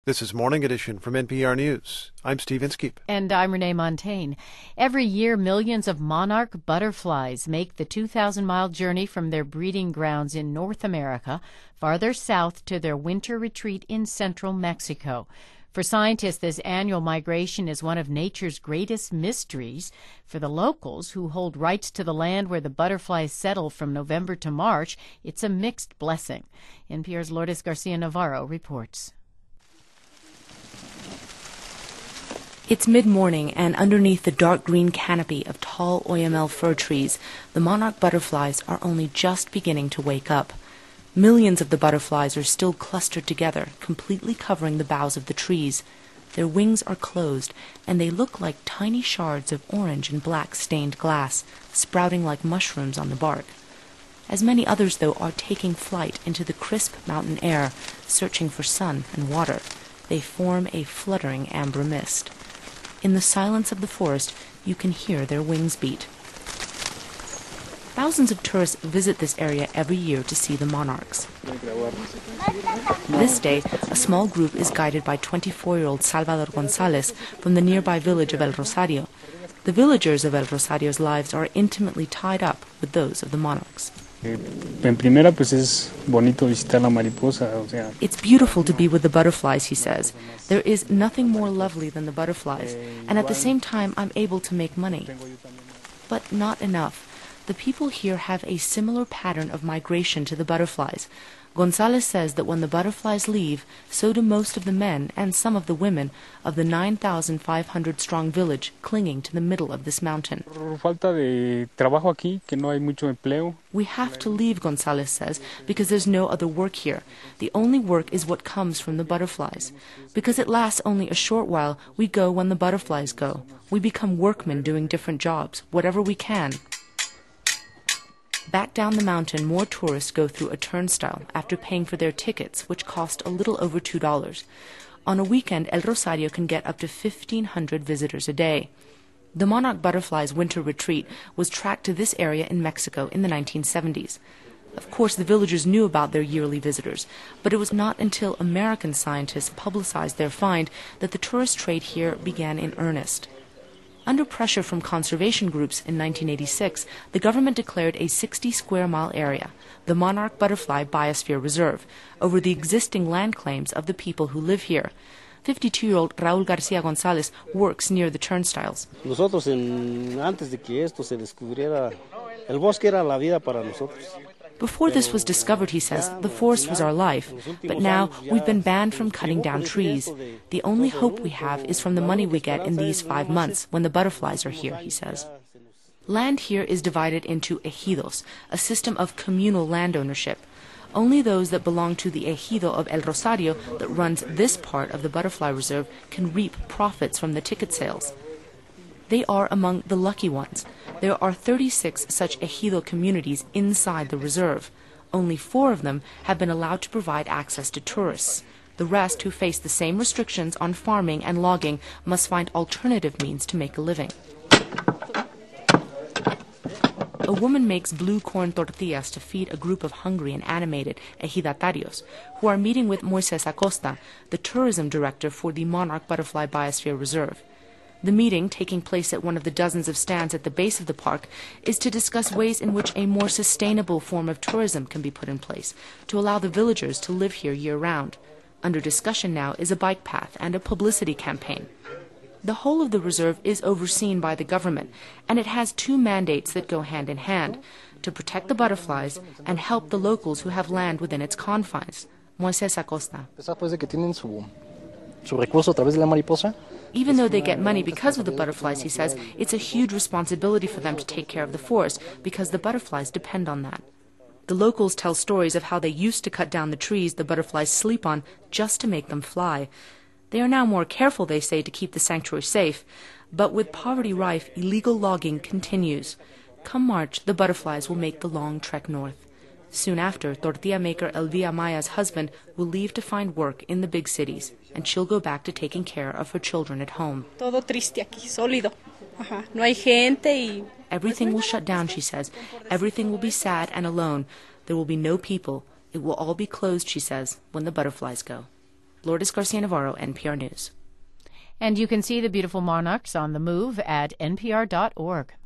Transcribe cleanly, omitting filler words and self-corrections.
This is Morning Edition from NPR News. I'm Steve Inskeep. And I'm Renee Montaigne. Every year, millions of monarch butterflies make the 2,000-mile journey from their breeding grounds in North America farther south to their winter retreat in central Mexico. For scientists, this annual migration is one of nature's greatest mysteries. For the locals, who hold rights to the land where the butterflies settle from November to March, it's a mixed blessing. NPR's Lourdes Garcia Navarro reports. It's mid-morning, and underneath the dark green canopy of tall Oyamel fir trees, the monarch butterflies are only just beginning to wake up. Millions of the butterflies are still clustered together, completely covering the boughs of the trees. Their wings are closed, and they look like tiny shards of orange and black stained glass, sprouting like mushrooms on the bark. As many others, though, are taking flight into the crisp mountain air, searching for sun and water. They form a fluttering amber mist. In the silence of the forest, you can hear their wings beat. Thousands of tourists visit this area every year to see the monarchs. This day, a small group is guided by 24-year-old Salvador González from the nearby village of El Rosario. The villagers of El Rosario's lives are intimately tied up with those of the monarchs. En primera, pues es bonito visitar la mariposa, o sea. It's beautiful to be with the butterflies, he says. There is nothing more lovely than the butterflies, and at the same time I'm able to make money. But not enough. The people here have a similar pattern of migration to the butterflies. González says that when the butterflies leave, so do most of the men and some of the women of the 9,500-strong village clinging to the middle of this mountain. Falta de trabajo aquí, que no hay mucho empleo. We have to leave, González says, because there's no other work here. The only work is what comes from the butterflies. Because it lasts only a short while, we go when the butterflies go. We become workmen doing different jobs, whatever we can. Back down the mountain, more tourists go through a turnstile after paying for their tickets, which cost a little over $2. On a weekend, El Rosario can get up to 1,500 visitors a day. The monarch butterfly's winter retreat was tracked to this area in Mexico in the 1970s. Of course, the villagers knew about their yearly visitors, but it was not until American scientists publicized their find that the tourist trade here began in earnest. Under pressure from conservation groups in 1986, the government declared a 60-square-mile area, the Monarch Butterfly Biosphere Reserve, over the existing land claims of the people who live here. 52-year-old Raúl García González works near the turnstiles. Nosotros, antes de que esto se descubriera, el bosque era la vida para nosotros. Before this was discovered, he says, the forest was our life, but now we've been banned from cutting down trees. The only hope we have is from the money we get in these 5 months when the butterflies are here, he says. Land here is divided into ejidos, a system of communal land ownership. Only those that belong to the ejido of El Rosario that runs this part of the butterfly reserve can reap profits from the ticket sales. They are among the lucky ones. There are 36 such ejido communities inside the reserve. Only 4 of them have been allowed to provide access to tourists. The rest, who face the same restrictions on farming and logging, must find alternative means to make a living. A woman makes blue corn tortillas to feed a group of hungry and animated ejidatarios, who are meeting with Moises Acosta, the tourism director for the Monarch Butterfly Biosphere Reserve. The meeting, taking place at one of the dozens of stands at the base of the park, is to discuss ways in which a more sustainable form of tourism can be put in place to allow the villagers to live here year-round. Under discussion now is a bike path and a publicity campaign. The whole of the reserve is overseen by the government, and it has 2 mandates that go hand in hand: to protect the butterflies and help the locals who have land within its confines. Moises Acosta. Even though they get money because of the butterflies, he says, it's a huge responsibility for them to take care of the forest because the butterflies depend on that. The locals tell stories of how they used to cut down the trees the butterflies sleep on just to make them fly. They are now more careful, they say, to keep the sanctuary safe. But with poverty rife, illegal logging continues. Come March, the butterflies will make the long trek north. Soon after, tortilla maker Elvia Maya's husband will leave to find work in the big cities, and she'll go back to taking care of her children at home. Todo triste aquí, sólido. No hay gente y... Everything will shut down, she says. Everything will be sad and alone. There will be no people. It will all be closed, she says, when the butterflies go. Lourdes Garcia Navarro, NPR News. And you can see the beautiful monarchs on the move at npr.org.